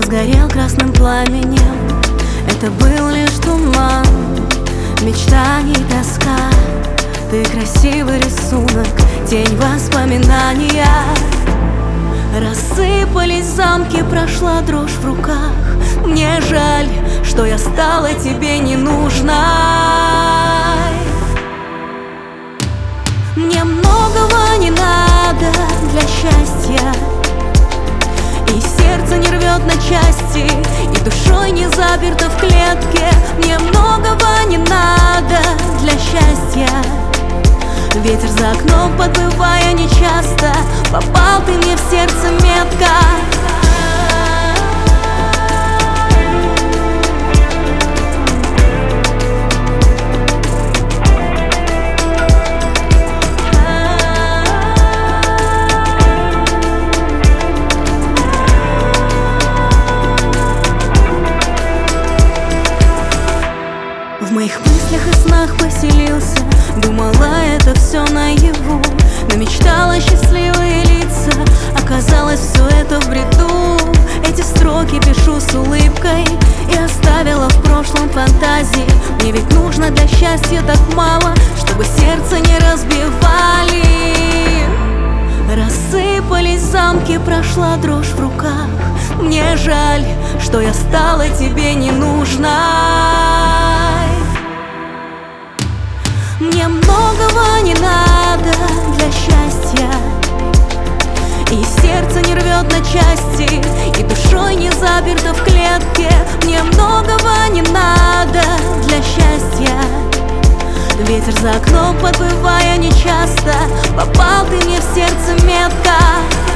сгорел красным пламенем. Это был лишь туман, мечтаний, тоска. Ты красивый рисунок, тень воспоминания. Рассыпались замки, прошла дрожь в руках. Мне жаль, что я стала тебе ненужной. Мне многого не надо для счастья, и сердце не рвет на части, и душой не заперта в клетке. Мне многого не надо для счастья. Ветер за окном, подвывая нечасто, попал ты мне в сердце метко. В моих мыслях и снах поселился, думала, это все наяву. Намечтала счастливые лица, оказалось, все это в бреду. Эти строки пишу с улыбкой и оставила в прошлом фантазии. Мне ведь нужно для счастья так мало, чтобы сердце не разбивали. Рассыпались замки, прошла дрожь в руках. Мне жаль, что я стала тебе ненужной. Мне многого не надо для счастья, и сердце не рвет на части, и душой не заперта в клетке. Мне многого не надо для счастья. Ветер за окном, подвывая нечасто, попал ты мне в сердце метко.